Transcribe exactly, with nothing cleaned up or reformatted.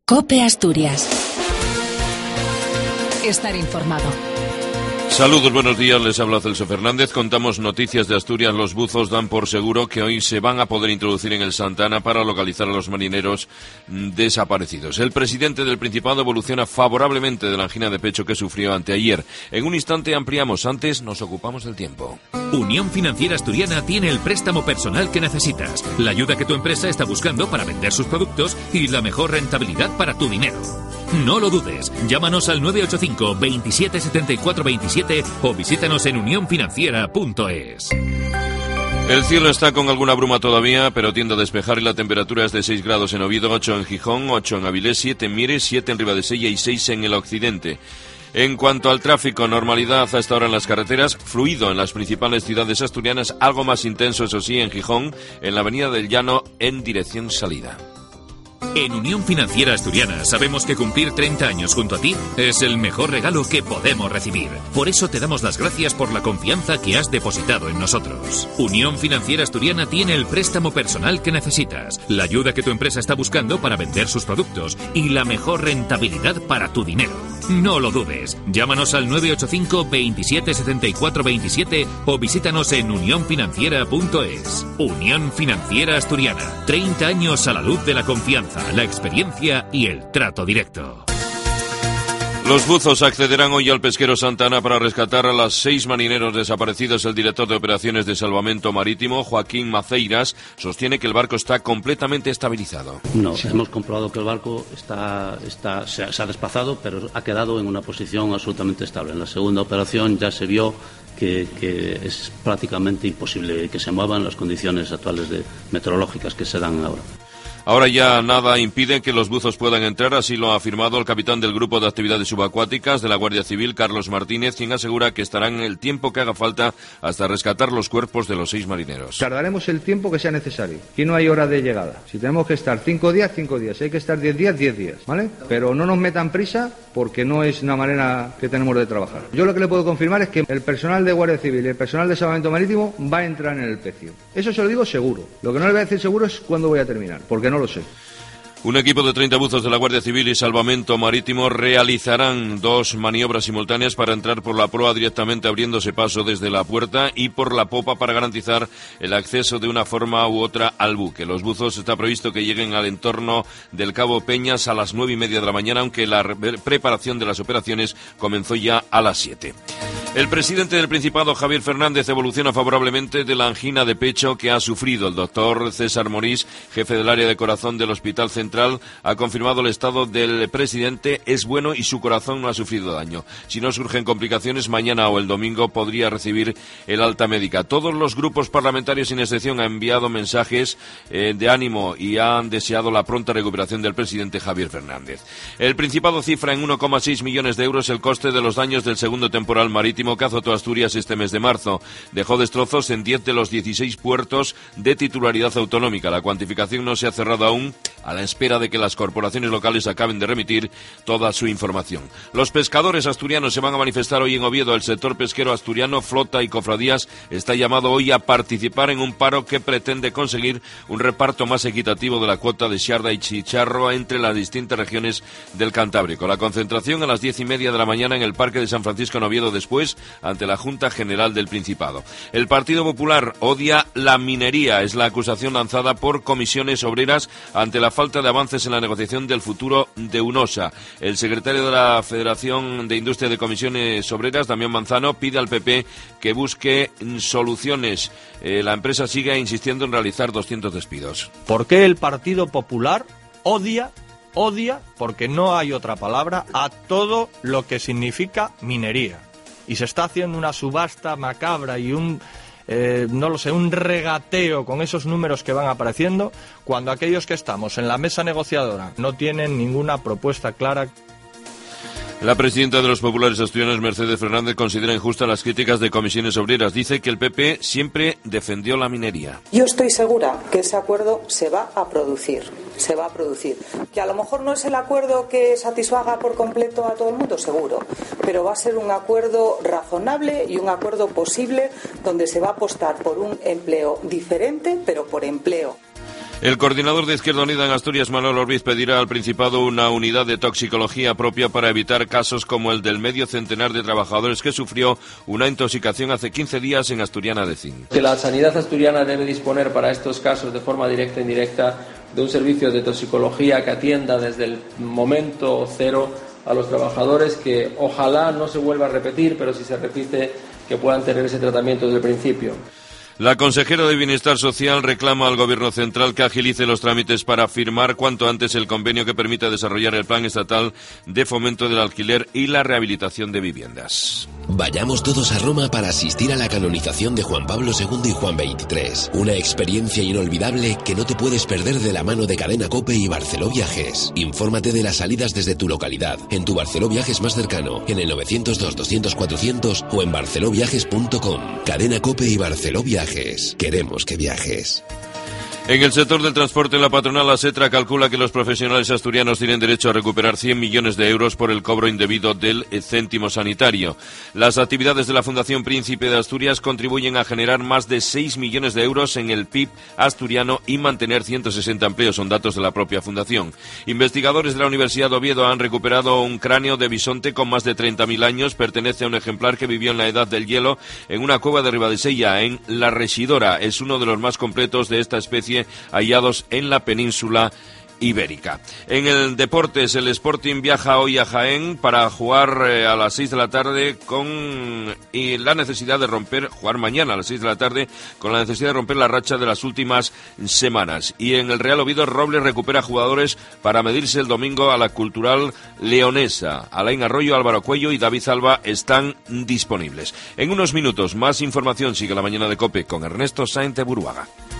COPE Asturias. Estar informado. Saludos, buenos días, les habla Celso Fernández. Contamos noticias de Asturias. Los buzos dan por seguro que hoy se van a poder introducir en el Santa Ana para localizar a los marineros desaparecidos. El presidente del Principado evoluciona favorablemente de la angina de pecho que sufrió anteayer. En un instante ampliamos, antes nos ocupamos del tiempo. Unión Financiera Asturiana tiene el préstamo personal que necesitas, la ayuda que tu empresa está buscando para vender sus productos y la mejor rentabilidad para tu dinero. No lo dudes, llámanos al nueve ocho cinco, veintisiete setenta y cuatro veintisiete o visítanos en unión financiera punto es. El cielo está con alguna bruma todavía, pero tiende a despejar y la temperatura es de seis grados en Oviedo, ocho en Gijón, ocho en Avilés, siete en Mieres, siete en Ribadesella y seis en el occidente. En cuanto al tráfico, normalidad a esta hora en las carreteras, fluido en las principales ciudades asturianas, algo más intenso, eso sí, en Gijón, en la Avenida del Llano, en dirección salida. En Unión Financiera Asturiana sabemos que cumplir treinta años junto a ti es el mejor regalo que podemos recibir. Por eso te damos las gracias por la confianza que has depositado en nosotros. Unión Financiera Asturiana tiene el préstamo personal que necesitas, la ayuda que tu empresa está buscando para vender sus productos y la mejor rentabilidad para tu dinero. No lo dudes, llámanos al nueve ocho cinco, veintisiete setenta y cuatro veintisiete o visítanos en unión financiera punto es. Unión Financiera Asturiana, treinta años a la luz de la confianza, la experiencia y el trato directo. Los buzos accederán hoy al pesquero Santa Ana para rescatar a los seis marineros desaparecidos. El director de operaciones de salvamento marítimo, Joaquín Maceiras, sostiene que el barco está completamente estabilizado. No, hemos comprobado que el barco está, está, se, ha, se ha desplazado, pero ha quedado en una posición absolutamente estable. En la segunda operación ya se vio que, que es prácticamente imposible que se muevan las condiciones actuales de, meteorológicas que se dan ahora. Ahora ya nada impide que los buzos puedan entrar, así lo ha afirmado el capitán del Grupo de Actividades Subacuáticas de la Guardia Civil, Carlos Martínez, quien asegura que estarán el tiempo que haga falta hasta rescatar los cuerpos de los seis marineros. Tardaremos el tiempo que sea necesario. Aquí no hay hora de llegada. Si tenemos que estar cinco días, cinco días. Si hay que estar diez días, diez días, ¿vale? Pero no nos metan prisa porque no es una manera que tenemos de trabajar. Yo lo que le puedo confirmar es que el personal de Guardia Civil y el personal de Salvamento Marítimo va a entrar en el pecio. Eso se lo digo seguro. Lo que no le voy a decir seguro es cuándo voy a terminar, porque no lo sé. Un equipo de treinta buzos de la Guardia Civil y Salvamento Marítimo realizarán dos maniobras simultáneas para entrar por la proa directamente abriéndose paso desde la puerta y por la popa para garantizar el acceso de una forma u otra al buque. Los buzos está previsto que lleguen al entorno del Cabo Peñas a las nueve y media de la mañana, aunque la preparación de las operaciones comenzó ya a las siete. El presidente del Principado, Javier Fernández, evoluciona favorablemente de la angina de pecho que ha sufrido. El doctor César Morís, jefe del área de corazón del Hospital Central, ha confirmado el estado del presidente es bueno y su corazón no ha sufrido daño. Si no surgen complicaciones, mañana o el domingo podría recibir el alta médica. Todos los grupos parlamentarios, sin excepción, han enviado mensajes eh, de ánimo y han deseado la pronta recuperación del presidente Javier Fernández. El Principado cifra en uno coma seis millones de euros el coste de los daños del segundo temporal marítimo que azotó Asturias este mes de marzo. Dejó destrozos en diez de los dieciséis puertos de titularidad autonómica. La cuantificación no se ha cerrado aún, a la espera de que las corporaciones locales acaben de remitir toda su información. Los pescadores asturianos se van a manifestar hoy en Oviedo. El sector pesquero asturiano, flota y cofradías está llamado hoy a participar en un paro que pretende conseguir un reparto más equitativo de la cuota de xarda y chicharro entre las distintas regiones del Cantábrico. La concentración a las diez y media de la mañana en el Parque de San Francisco en Oviedo, después ante la Junta General del Principado. El Partido Popular odia la minería, es la acusación lanzada por comisiones obreras ante la falta de avances en la negociación del futuro de UNOSA. El secretario de la Federación de Industria de Comisiones Obreras, Damián Manzano, pide al P P que busque soluciones. Eh, la empresa sigue insistiendo en realizar doscientos despidos. ¿Por qué el Partido Popular odia, odia, porque no hay otra palabra, a todo lo que significa minería? Y se está haciendo una subasta macabra y un, eh, no lo sé, un regateo con esos números que van apareciendo, cuando aquellos que estamos en la mesa negociadora no tienen ninguna propuesta clara. La presidenta de los populares asturianos, Mercedes Fernández, considera injustas las críticas de comisiones obreras. Dice que el P P siempre defendió la minería. Yo estoy segura que ese acuerdo se va a producir, se va a producir. Que a lo mejor no es el acuerdo que satisfaga por completo a todo el mundo, seguro, pero va a ser un acuerdo razonable y un acuerdo posible donde se va a apostar por un empleo diferente, pero por empleo. El coordinador de Izquierda Unida en Asturias, Manuel Orbiz, pedirá al Principado una unidad de toxicología propia para evitar casos como el del medio centenar de trabajadores que sufrió una intoxicación hace quince días en Asturiana de Zinc. Que la sanidad asturiana debe disponer para estos casos de forma directa e indirecta de un servicio de toxicología que atienda desde el momento cero a los trabajadores, que ojalá no se vuelva a repetir, pero si se repite, que puedan tener ese tratamiento desde el principio. La consejera de Bienestar Social reclama al Gobierno central que agilice los trámites para firmar cuanto antes el convenio que permita desarrollar el Plan Estatal de Fomento del Alquiler y la Rehabilitación de Viviendas. Vayamos todos a Roma para asistir a la canonización de Juan Pablo segundo y Juan veintitrés. Una experiencia inolvidable que no te puedes perder de la mano de Cadena COPE y Barceló Viajes. Infórmate de las salidas desde tu localidad, en tu Barceló Viajes más cercano, en el novecientos dos, doscientos, cuatrocientos o en barceloviajes punto com. Cadena COPE y Barceló Viajes. Queremos que viajes. En el sector del transporte, la patronal ASETRA calcula que los profesionales asturianos tienen derecho a recuperar cien millones de euros por el cobro indebido del céntimo sanitario. Las actividades de la Fundación Príncipe de Asturias contribuyen a generar más de seis millones de euros en el P I B asturiano y mantener ciento sesenta empleos, son datos de la propia fundación. Investigadores de la Universidad de Oviedo han recuperado un cráneo de bisonte con más de treinta mil años. Pertenece a un ejemplar que vivió en la Edad del Hielo en una cueva de Ribadesella, en La Rexidora. Es uno de los más completos de esta especie hallados en la península ibérica. En el deportes, el Sporting viaja hoy a Jaén para jugar eh, a las seis de la tarde con y la necesidad de romper, jugar mañana a las seis de la tarde con la necesidad de romper la racha de las últimas semanas. Y en el Real Oviedo, Robles recupera jugadores para medirse el domingo a la Cultural Leonesa. Alain Arroyo, Álvaro Cuello y David Alba están disponibles. En unos minutos, más información. Sigue la mañana de COPE con Ernesto Sáenz de Buruaga.